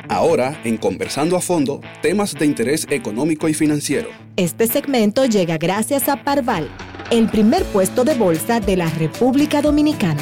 Ahora, en Conversando a Fondo, temas de interés económico y financiero. Este segmento llega gracias a Parval, el primer puesto de bolsa de la República Dominicana.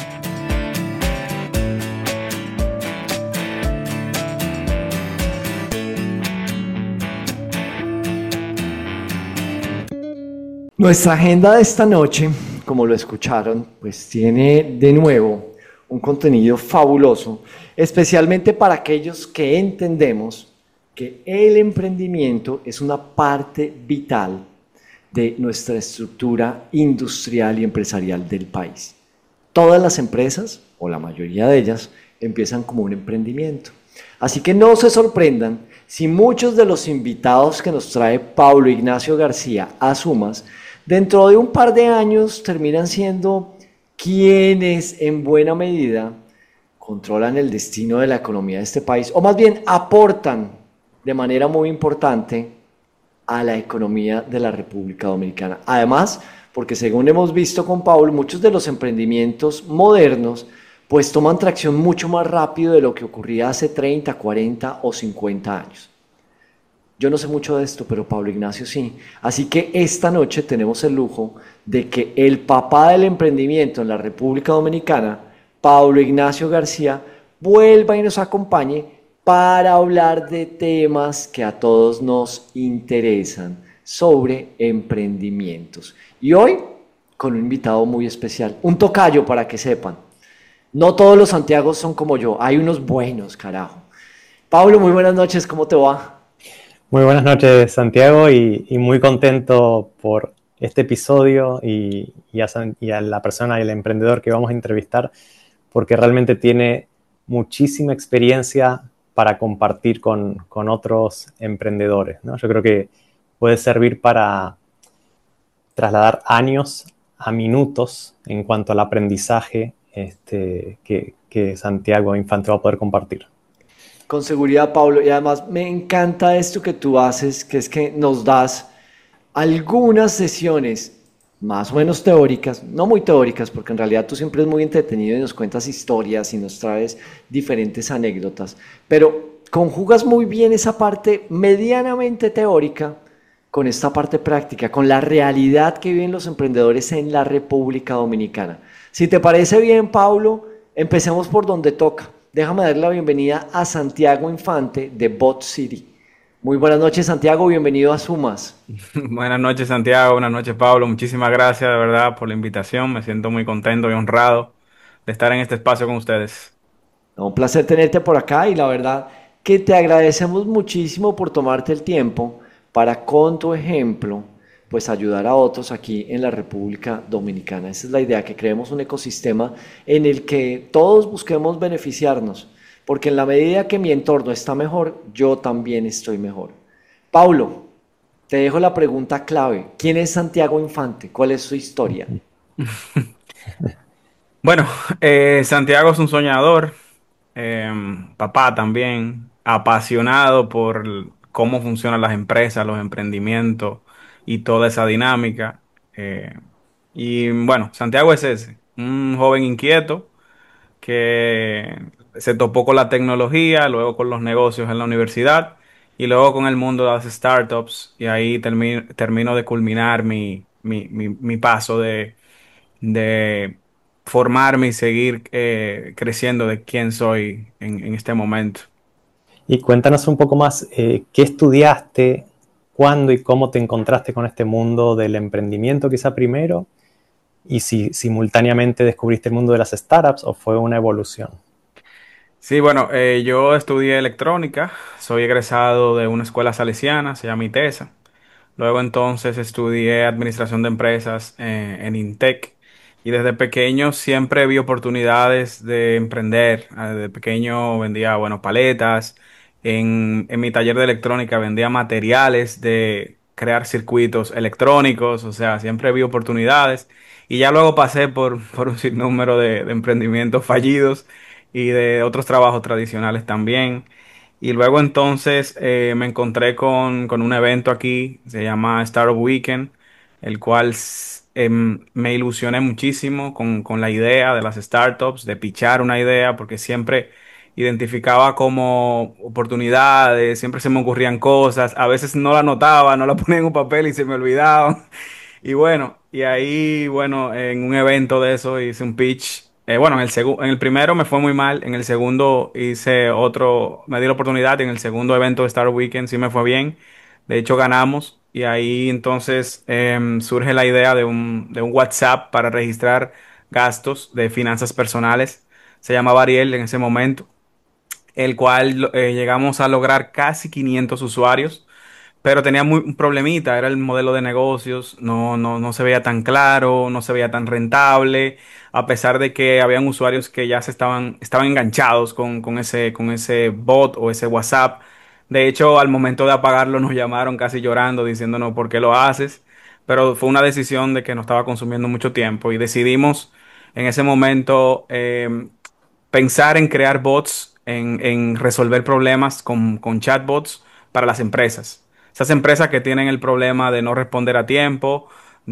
Nuestra agenda de esta noche, como lo escucharon, pues tiene de nuevo un contenido fabuloso, especialmente para aquellos que entendemos que el emprendimiento es una parte vital de nuestra estructura industrial y empresarial del país. Todas las empresas, o la mayoría de ellas, empiezan como un emprendimiento. Así que no se sorprendan si muchos de los invitados que nos trae Pablo Ignacio García a Sumas, dentro de un par de años terminan siendo quienes en buena medida controlan el destino de la economía de este país, o más bien aportan de manera muy importante a la economía de la República Dominicana. Además, porque según hemos visto con Pablo, muchos de los emprendimientos modernos pues toman tracción mucho más rápido de lo que ocurría hace 30, 40 o 50 años. Yo no sé mucho de esto, pero Pablo Ignacio sí. Así que esta noche tenemos el lujo de que el papá del emprendimiento en la República Dominicana, Pablo Ignacio García, vuelva y nos acompañe para hablar de temas que a todos nos interesan sobre emprendimientos. Y hoy con un invitado muy especial, un tocayo para que sepan. No todos los Santiagos son como yo, hay unos buenos, carajo. Pablo, muy buenas noches, ¿cómo te va? Muy buenas noches, Santiago, y muy contento por este episodio y a la persona y el emprendedor que vamos a entrevistar, porque realmente tiene muchísima experiencia para compartir con otros emprendedores, ¿no? Yo creo que puede servir para trasladar años a minutos en cuanto al aprendizaje que Santiago Infante va a poder compartir. Con seguridad, Pablo, y además me encanta esto que tú haces, que es que nos das algunas sesiones más o menos teóricas, no muy teóricas, porque en realidad tú siempre eres muy entretenido y nos cuentas historias y nos traes diferentes anécdotas, pero conjugas muy bien esa parte medianamente teórica con esta parte práctica, con la realidad que viven los emprendedores en la República Dominicana. Si te parece bien, Pablo, empecemos por donde toca. Déjame dar la bienvenida a Santiago Infante de Bot City. Muy buenas noches, Santiago, bienvenido a Sumas. Buenas noches, Santiago, buenas noches, Pablo. Muchísimas gracias, de verdad, por la invitación. Me siento muy contento y honrado de estar en este espacio con ustedes. Un placer tenerte por acá y la verdad que te agradecemos muchísimo por tomarte el tiempo para, con tu ejemplo, pues ayudar a otros aquí en la República Dominicana. Esa es la idea, que creemos un ecosistema en el que todos busquemos beneficiarnos, porque en la medida que mi entorno está mejor, yo también estoy mejor. Paulo, te dejo la pregunta clave. ¿Quién es Santiago Infante? ¿Cuál es su historia? Bueno, Santiago es un soñador, papá también, apasionado por cómo funcionan las empresas, los emprendimientos y toda esa dinámica. eh, y bueno, Santiago es ese, un joven inquieto que se topó con la tecnología, luego con los negocios en la universidad y luego con el mundo de las startups, y ahí termino de culminar mi paso de formarme y seguir creciendo de quién soy en este momento. Y cuéntanos un poco más, ¿qué estudiaste? ¿Cuándo y cómo te encontraste con este mundo del emprendimiento quizá primero? Y si simultáneamente descubriste el mundo de las startups o fue una evolución. Sí, bueno, yo estudié electrónica, soy egresado de una escuela salesiana, se llama ITESA. Luego entonces estudié administración de empresas en INTEC, y desde pequeño siempre vi oportunidades de emprender. Desde pequeño vendía, bueno, paletas. En mi taller de electrónica vendía materiales de crear circuitos electrónicos, o sea, siempre vi oportunidades. Y ya luego pasé por un sinnúmero de emprendimientos fallidos y de otros trabajos tradicionales también. Y luego entonces me encontré con un evento aquí, se llama Startup Weekend, el cual me ilusioné muchísimo con la idea de las startups, de pitchar una idea, porque siempre identificaba como oportunidades, siempre se me ocurrían cosas, a veces no la anotaba, no la ponía en un papel y se me olvidaba. Y bueno, y ahí, bueno, en un evento de eso hice un pitch. Bueno, en el primero me fue muy mal, en el segundo hice otro, me di la oportunidad, y en el segundo evento de Star Weekend sí me fue bien. De hecho, ganamos. Y ahí entonces surge la idea de un WhatsApp para registrar gastos de finanzas personales. Se llamaba Ariel en ese momento, el cual llegamos a lograr casi 500 usuarios, pero tenía un problemita, era el modelo de negocios, no se veía tan claro, no se veía tan rentable, a pesar de que habían usuarios que ya estaban enganchados con ese bot o ese WhatsApp. De hecho, al momento de apagarlo nos llamaron casi llorando, diciéndonos por qué lo haces, pero fue una decisión de que nos estaba consumiendo mucho tiempo y decidimos en ese momento pensar en crear bots, en resolver problemas con chatbots para las empresas. Esas empresas que tienen el problema de no responder a tiempo,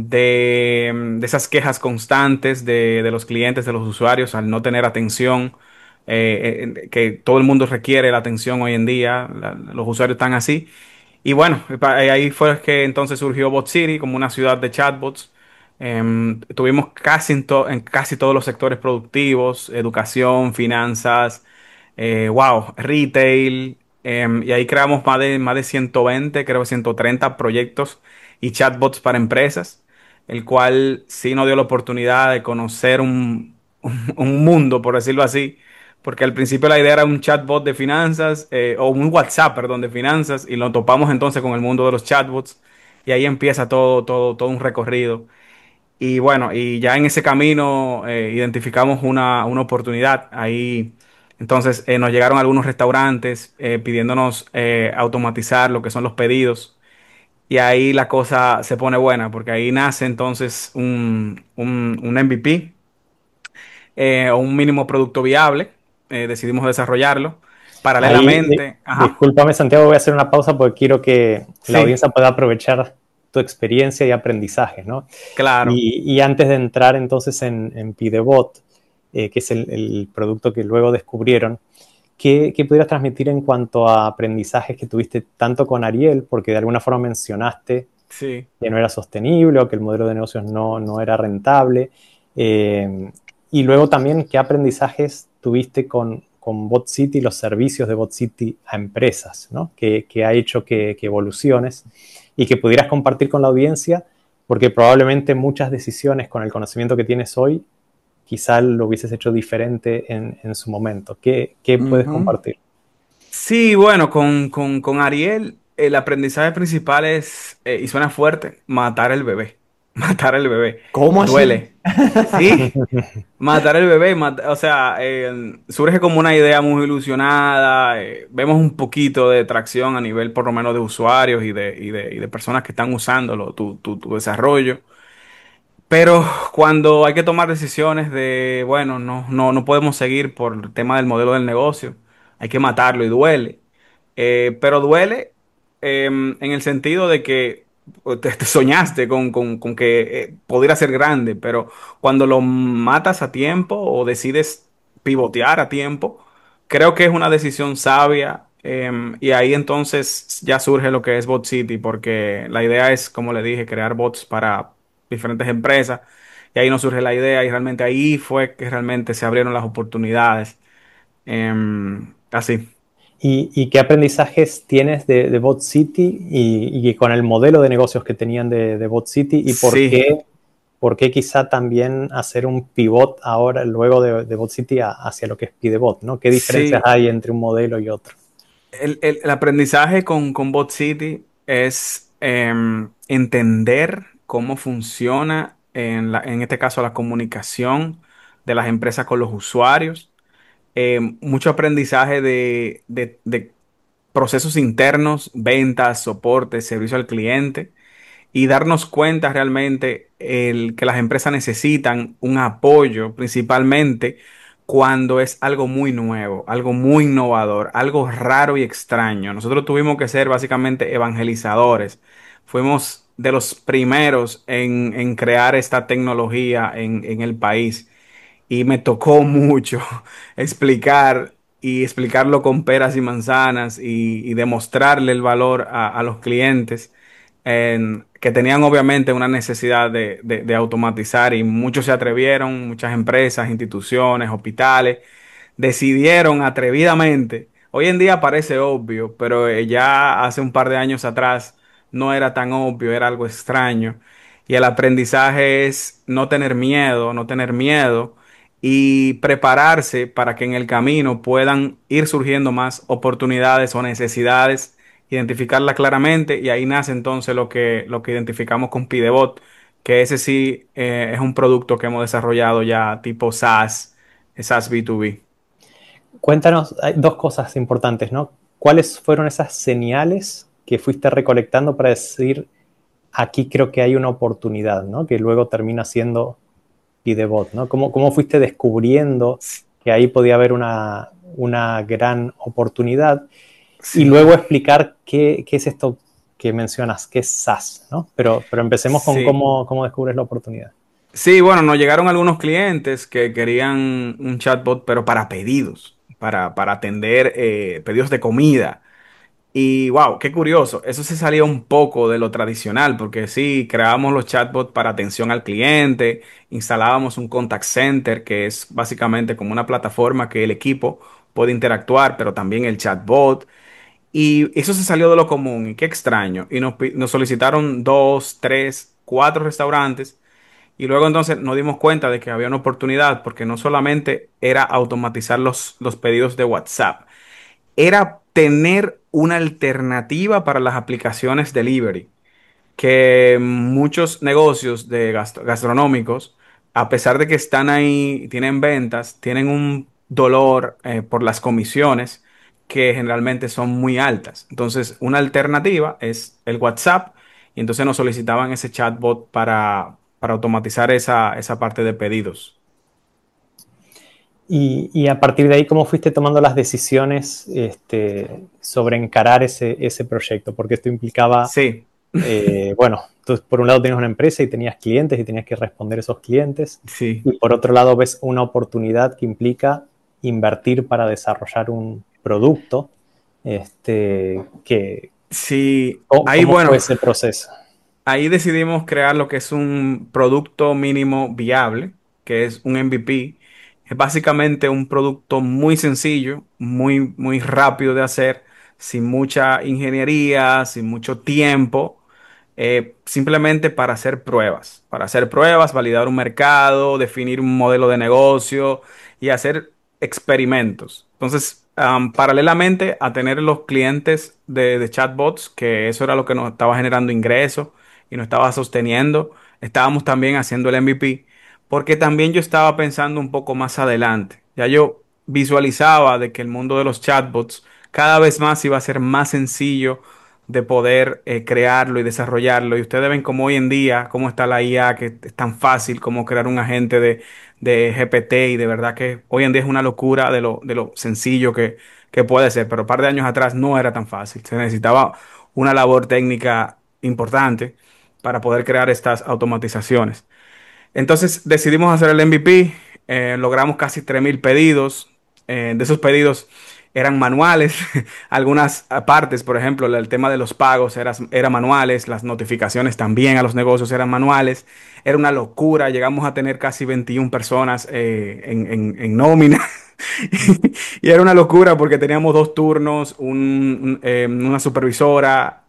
de esas quejas constantes de los clientes, de los usuarios, al no tener atención, que todo el mundo requiere la atención hoy en día, los usuarios están así. Y bueno, ahí fue que entonces surgió Bot City como una ciudad de chatbots. Tuvimos en casi todos los sectores productivos, educación, finanzas, wow, retail, y ahí creamos más de 120, creo 130 proyectos y chatbots para empresas, el cual sí nos dio la oportunidad de conocer un mundo, por decirlo así, porque al principio la idea era un chatbot de finanzas, o un WhatsApp, perdón, de finanzas, y lo topamos entonces con el mundo de los chatbots, y ahí empieza todo un recorrido. Y bueno, y ya en ese camino identificamos una oportunidad. Ahí entonces nos llegaron algunos restaurantes pidiéndonos automatizar lo que son los pedidos. Y ahí la cosa se pone buena, porque ahí nace entonces un MVP, o un mínimo producto viable. Decidimos desarrollarlo. Ahí, Paralelamente, ajá, discúlpame, Santiago, voy a hacer una pausa porque quiero que la sí, audiencia pueda aprovechar tu experiencia y aprendizaje, ¿no? claro. Y antes de entrar entonces en Pidebot, que es el producto que luego descubrieron, ¿qué pudieras transmitir en cuanto a aprendizajes que tuviste tanto con Ariel? Porque de alguna forma mencionaste Sí. que no era sostenible o que el modelo de negocios no era rentable. Eh, y luego también, ¿qué aprendizajes tuviste con Bot City, los servicios de Bot City a empresas, ¿no? Que ha hecho que evoluciones y que pudieras compartir con la audiencia, porque probablemente muchas decisiones con el conocimiento que tienes hoy, quizá lo hubieses hecho diferente en su momento. ¿Qué puedes Ujú. compartir? Sí, bueno, con Ariel el aprendizaje principal es, y suena fuerte, matar el bebé. Matar el bebé. ¿Cómo así? Duele. Sí, matar el bebé. O sea, surge como una idea muy ilusionada. Vemos un poquito de tracción a nivel por lo menos de usuarios y de personas que están usándolo, tu desarrollo. Pero cuando hay que tomar decisiones de, bueno, no podemos seguir por el tema del modelo del negocio, hay que matarlo y duele. Pero duele en el sentido de que te soñaste con que pudiera ser grande, pero cuando lo matas a tiempo o decides pivotear a tiempo, creo que es una decisión sabia. Y ahí entonces ya surge lo que es Bot City, porque la idea es, como le dije, crear bots para diferentes empresas. Y ahí nos surge la idea y realmente ahí fue que realmente se abrieron las oportunidades. Así. ¿Y qué aprendizajes tienes de Bot City y con el modelo de negocios que tenían de Bot City y Sí, por qué quizá también hacer un pivot ahora, luego de Bot City, hacia lo que es Pidebot, ¿no? ¿Qué diferencias sí. hay entre un modelo y otro? El aprendizaje con Bot City es entender cómo funciona en este caso la comunicación de las empresas con los usuarios. Mucho aprendizaje de procesos internos, ventas, soporte, servicio al cliente, y darnos cuenta realmente que las empresas necesitan un apoyo principalmente cuando es algo muy nuevo, algo muy innovador, algo raro y extraño. Nosotros tuvimos que ser básicamente evangelizadores. Fuimos de los primeros en crear esta tecnología en el país, y me tocó mucho explicar y explicarlo con peras y manzanas y demostrarle el valor a los clientes que tenían obviamente una necesidad de automatizar y muchos se atrevieron, muchas empresas, instituciones, hospitales, decidieron atrevidamente. Hoy en día parece obvio, pero ya hace un par de años atrás no era tan obvio, era algo extraño. Y el aprendizaje es no tener miedo, no tener miedo y prepararse para que en el camino puedan ir surgiendo más oportunidades o necesidades, identificarlas claramente y ahí nace entonces lo que identificamos con Pidebot, que ese sí es un producto que hemos desarrollado ya tipo SaaS, SaaS B2B. Cuéntanos, hay dos cosas importantes, ¿no? ¿Cuáles fueron esas señales que fuiste recolectando para decir, aquí creo que hay una oportunidad, ¿no? Que luego termina siendo Pidebot, ¿no? ¿Cómo fuiste descubriendo que ahí podía haber una gran oportunidad? Y Sí, luego explicar qué es esto que mencionas, qué es SaaS, ¿no? Pero empecemos con sí. cómo descubres la oportunidad. Sí, bueno, nos llegaron algunos clientes que querían un chatbot, pero para pedidos, para atender pedidos de comida. Y wow, qué curioso, eso se salía un poco de lo tradicional, porque sí, creábamos los chatbots para atención al cliente, instalábamos un contact center, que es básicamente como una plataforma que el equipo puede interactuar, pero también el chatbot. Y eso se salió de lo común, y qué extraño. Y nos solicitaron dos, tres, cuatro restaurantes. Y luego entonces nos dimos cuenta de que había una oportunidad, porque no solamente era automatizar los pedidos de WhatsApp, era tener una alternativa para las aplicaciones delivery, que muchos negocios de gastronómicos, a pesar de que están ahí, tienen ventas, tienen un dolor por las comisiones que generalmente son muy altas. Entonces, una alternativa es el WhatsApp y entonces nos solicitaban ese chatbot para automatizar esa parte de pedidos. Y a partir de ahí, ¿cómo fuiste tomando las decisiones sobre encarar ese proyecto? Porque esto implicaba, Sí, bueno, tú por un lado tenías una empresa y tenías clientes y tenías que responder a esos clientes. sí. Y por otro lado ves una oportunidad que implica invertir para desarrollar un producto. Sí, ahí ¿Cómo fue bueno, ese proceso? ahí decidimos crear lo que es un producto mínimo viable, que es un MVP. Es básicamente un producto muy sencillo, muy rápido de hacer, sin mucha ingeniería, sin mucho tiempo, simplemente para hacer pruebas, validar un mercado, definir un modelo de negocio y hacer experimentos. Entonces, paralelamente a tener los clientes de chatbots, que eso era lo que nos estaba generando ingresos y nos estaba sosteniendo, estábamos también haciendo el MVP, porque también yo estaba pensando un poco más adelante. Ya yo visualizaba de que el mundo de los chatbots cada vez más iba a ser más sencillo de poder crearlo y desarrollarlo. Y ustedes ven cómo hoy en día, cómo está la IA, que es tan fácil como crear un agente de GPT y de verdad que hoy en día es una locura de lo sencillo que puede ser. Pero un par de años atrás no era tan fácil. Se necesitaba una labor técnica importante para poder crear estas automatizaciones. Entonces decidimos hacer el MVP, logramos casi 3.000 pedidos. De esos pedidos eran manuales, algunas partes, por ejemplo, el tema de los pagos era manuales, las notificaciones también a los negocios eran manuales. Era una locura, llegamos a tener casi 21 personas en nómina. Y era una locura porque teníamos dos turnos, una supervisora,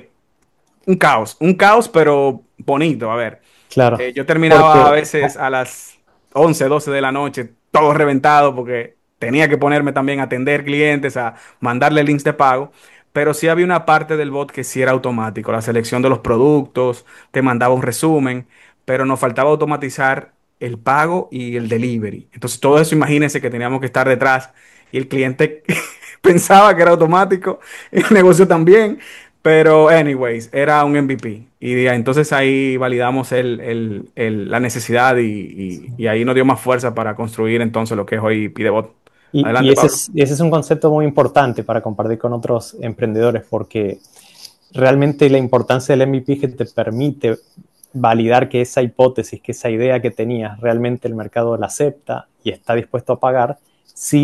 un caos, pero bonito, a ver. Claro, Yo terminaba a porque veces a las 11 12 de la noche, todo reventado porque tenía que ponerme también a atender clientes, a mandarle links de pago, pero sí había una parte del bot que sí era automático, la selección de los productos, te mandaba un resumen, pero nos faltaba automatizar el pago y el delivery. Entonces todo eso, imagínense que teníamos que estar detrás y el cliente pensaba que era automático, el negocio también. Pero, anyways, era un MVP. Y entonces ahí validamos la necesidad y ahí nos dio más fuerza para construir entonces lo que es hoy Pidebot. y Adelante, Pablo. ese es un concepto muy importante para compartir con otros emprendedores porque realmente la importancia del MVP es que te permite validar que esa hipótesis, que esa idea que tenías, realmente el mercado la acepta y está dispuesto a pagar sin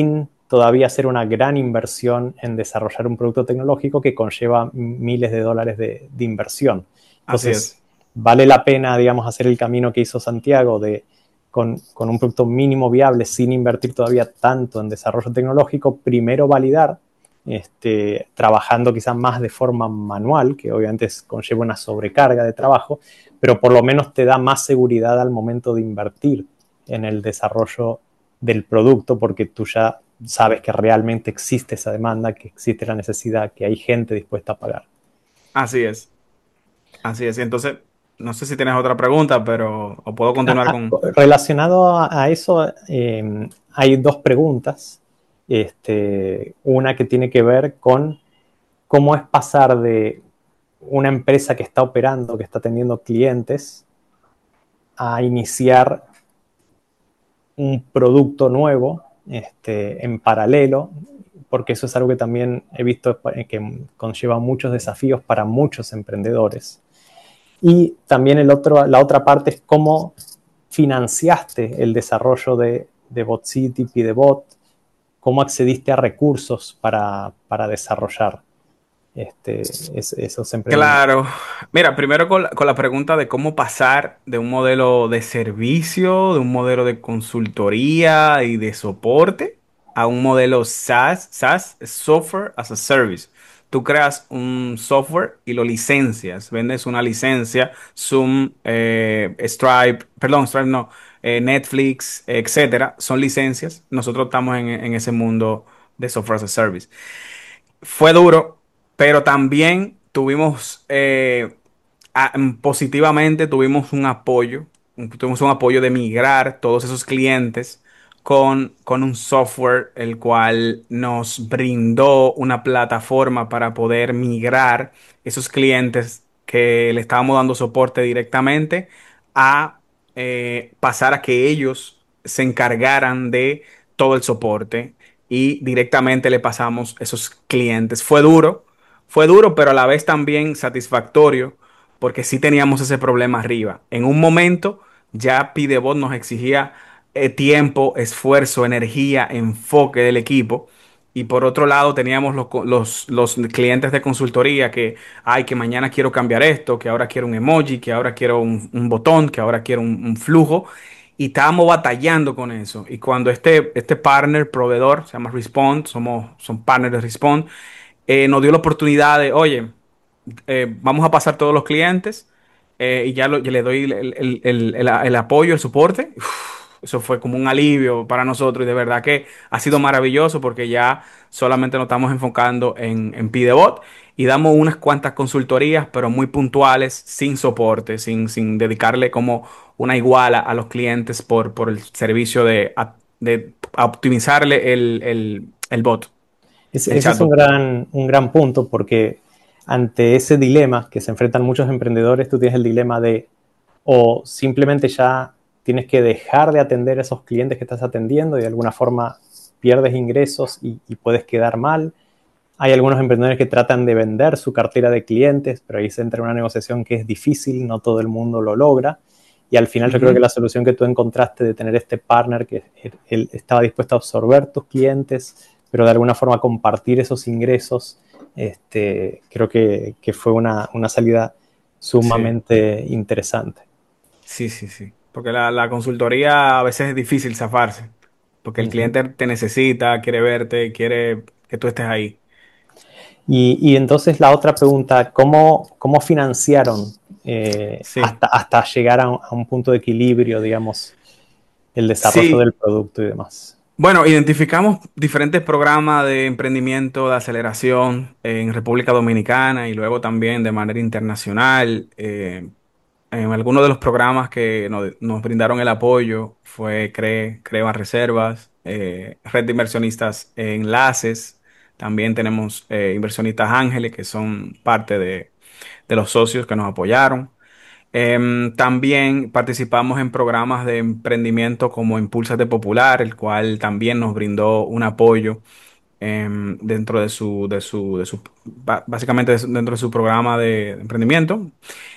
todavía hacer una gran inversión en desarrollar un producto tecnológico que conlleva miles de dólares de inversión. Así Entonces, es. vale la pena, digamos, hacer el camino que hizo Santiago con un producto mínimo viable sin invertir todavía tanto en desarrollo tecnológico, primero validar, trabajando quizás más de forma manual, que obviamente conlleva una sobrecarga de trabajo, pero por lo menos te da más seguridad al momento de invertir en el desarrollo del producto, porque tú ya sabes que realmente existe esa demanda, que existe la necesidad, que hay gente dispuesta a pagar. Así es. Así es. Y entonces, no sé si tienes otra pregunta, pero o puedo continuar con... Relacionado a eso, hay dos preguntas. Una que tiene que ver con cómo es pasar de una empresa que está operando, que está teniendo clientes, a iniciar un producto nuevo en paralelo, porque eso es algo que también he visto que conlleva muchos desafíos para muchos emprendedores. Y también la otra parte es cómo financiaste el desarrollo de BotCity, PideBot, cómo accediste a recursos para desarrollar esos emprendimientos. Claro. Mira, primero con la pregunta de cómo pasar de un modelo de servicio, de un modelo de consultoría y de soporte, a un modelo SaaS, Software as a Service. Tú creas un software y lo licencias, vendes una licencia, Zoom, Stripe, perdón, Stripe no, Netflix, etcétera, son licencias. Nosotros estamos en ese mundo de Software as a Service. Fue duro, pero también tuvimos positivamente tuvimos un apoyo de migrar todos esos clientes con un software el cual nos brindó una plataforma para poder migrar esos clientes que le estábamos dando soporte directamente a pasar a que ellos se encargaran de todo el soporte y directamente le pasamos esos clientes. Fue duro, pero a la vez también satisfactorio, porque sí teníamos ese problema arriba. En un momento ya Pidebot nos exigía tiempo, esfuerzo, energía, enfoque del equipo. Y por otro lado teníamos los clientes de consultoría que, ay, que mañana quiero cambiar esto, que ahora quiero un emoji, que ahora quiero un botón, que ahora quiero un flujo. Y estábamos batallando con eso. Y cuando este partner, proveedor, se llama Respond, son partners de Respond, nos dio la oportunidad de, oye, vamos a pasar todos los clientes y ya le doy el apoyo, el soporte. Uf, eso fue como un alivio para nosotros y de verdad que ha sido maravilloso porque ya solamente nos estamos enfocando en Pidebot y damos unas cuantas consultorías, pero muy puntuales, sin soporte, sin dedicarle como una iguala a los clientes por el servicio de optimizarle el bot, el Ese es chatbot. un gran punto porque ante ese dilema que se enfrentan muchos emprendedores, tú tienes el dilema de o simplemente ya tienes que dejar de atender a esos clientes que estás atendiendo y de alguna forma pierdes ingresos y puedes quedar mal. Hay algunos emprendedores que tratan de vender su cartera de clientes, pero ahí se entra en una negociación que es difícil, no todo el mundo lo logra. Y al final yo creo que Ujú. la solución que tú encontraste de tener este partner que él estaba dispuesto a absorber tus clientes, pero de alguna forma compartir esos ingresos, creo que fue una salida Sí. sumamente interesante. Sí, sí, sí. Porque la consultoría a veces es difícil zafarse, porque el Uh-huh. cliente te necesita, quiere verte, quiere que tú estés ahí. Y entonces la otra pregunta, ¿cómo financiaron Sí, hasta llegar a un punto de equilibrio, digamos, el desarrollo sí. del producto y demás? Bueno, identificamos diferentes programas de emprendimiento, de aceleración en República Dominicana y luego también de manera internacional. En algunos de los programas que nos brindaron el apoyo fue Creo Reservas, Red de Inversionistas Enlaces. También tenemos Inversionistas Ángeles, que son parte de los socios que nos apoyaron. También participamos en programas de emprendimiento como Impúlsate Popular, el cual también nos brindó un apoyo dentro básicamente dentro de su programa de emprendimiento.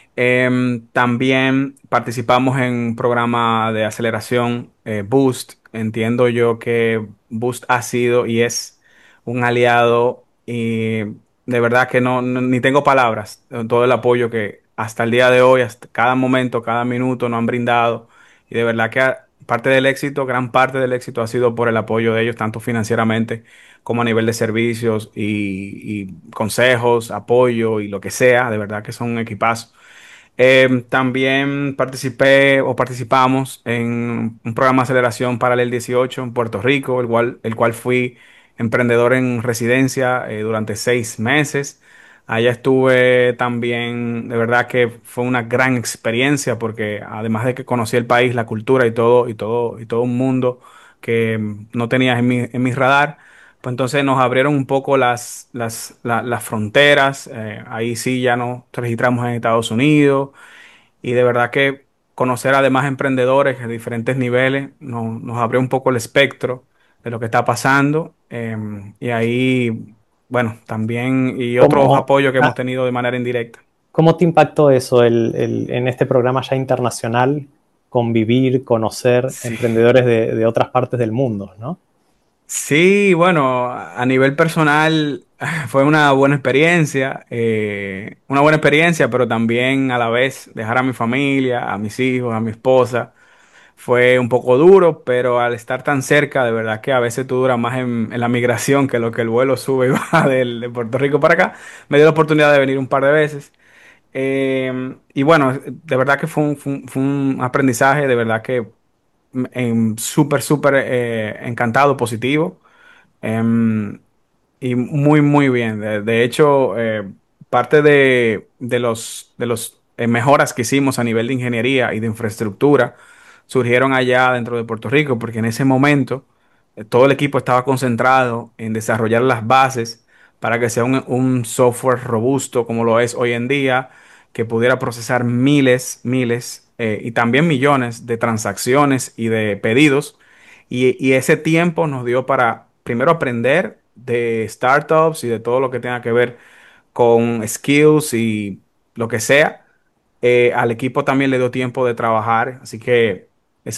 También participamos en un programa de aceleración Boost. Entiendo yo que Boost ha sido y es un aliado y de verdad que ni tengo palabras, todo el apoyo que hasta el día de hoy, hasta cada momento, cada minuto nos han brindado y de verdad que parte del éxito, gran parte del éxito ha sido por el apoyo de ellos, tanto financieramente como a nivel de servicios y consejos, apoyo y lo que sea, de verdad que son un equipazo. También participé o participamos en un programa de aceleración Paralel 18 en Puerto Rico, el cual fui emprendedor en residencia durante 6 meses. Allá estuve también, de verdad que fue una gran experiencia porque además de que conocí el país, la cultura y todo un mundo que no tenía en mi radar, pues entonces nos abrieron un poco las fronteras. Ahí sí ya nos registramos en Estados Unidos y de verdad que conocer además emprendedores de diferentes niveles nos abrió un poco el espectro de lo que está pasando. Y ahí, bueno, también y otros ¿Cómo, apoyos que hemos ah, tenido de manera indirecta. cómo te impactó eso en este programa ya internacional, convivir, conocer Sí. emprendedores de otras partes del mundo, ¿no? Sí, bueno, a nivel personal fue una buena experiencia, pero también a la vez dejar a mi familia, a mis hijos, a mi esposa, fue un poco duro, pero al estar tan cerca, de verdad que a veces tú duras más en la migración que lo que el vuelo sube y baja de Puerto Rico para acá. Me dio la oportunidad de venir un par de veces. Y bueno, de verdad que fue un aprendizaje, de verdad que súper, súper encantado, positivo. Em, y muy, muy bien. De hecho, parte de los mejoras que hicimos a nivel de ingeniería y de infraestructura surgieron allá dentro de Puerto Rico, porque en ese momento todo el equipo estaba concentrado en desarrollar las bases para que sea un software robusto como lo es hoy en día, que pudiera procesar miles, miles y también millones de transacciones y de pedidos y ese tiempo nos dio para primero aprender de startups y de todo lo que tenga que ver con skills y lo que sea. Al equipo también le dio tiempo de trabajar, así que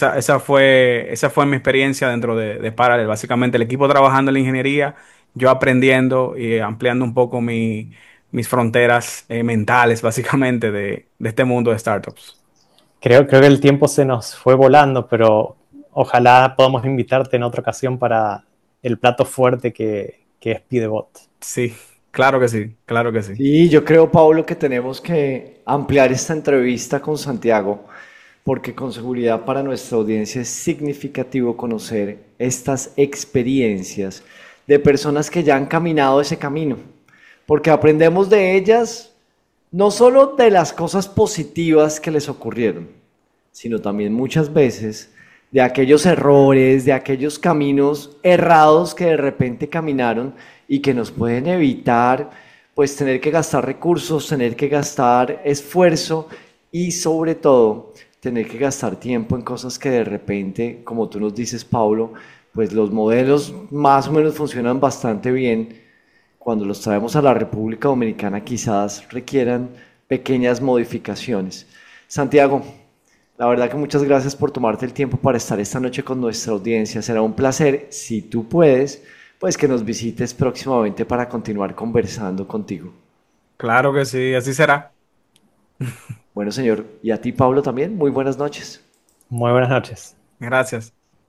esa fue mi experiencia dentro de Parallel. Básicamente el equipo trabajando en la ingeniería, yo aprendiendo y ampliando un poco mis fronteras mentales, básicamente, de este mundo de startups. Creo que el tiempo se nos fue volando, pero ojalá podamos invitarte en otra ocasión para el plato fuerte que es Pidebot. Sí, claro que sí, claro que sí. Sí, yo creo, Pablo, que tenemos que ampliar esta entrevista con Santiago, porque con seguridad para nuestra audiencia es significativo conocer estas experiencias de personas que ya han caminado ese camino, porque aprendemos de ellas no solo de las cosas positivas que les ocurrieron, sino también muchas veces de aquellos errores, de aquellos caminos errados que de repente caminaron y que nos pueden evitar pues tener que gastar recursos, tener que gastar esfuerzo y sobre todo tener que gastar tiempo en cosas que de repente, como tú nos dices, Pablo, pues los modelos más o menos funcionan bastante bien. Cuando los traemos a la República Dominicana quizás requieran pequeñas modificaciones. Santiago, la verdad que muchas gracias por tomarte el tiempo para estar esta noche con nuestra audiencia. Será un placer, si tú puedes, pues que nos visites próximamente para continuar conversando contigo. Claro que sí, así será. Bueno, señor, y a ti, Pablo, también, muy buenas noches. Muy buenas noches. Gracias.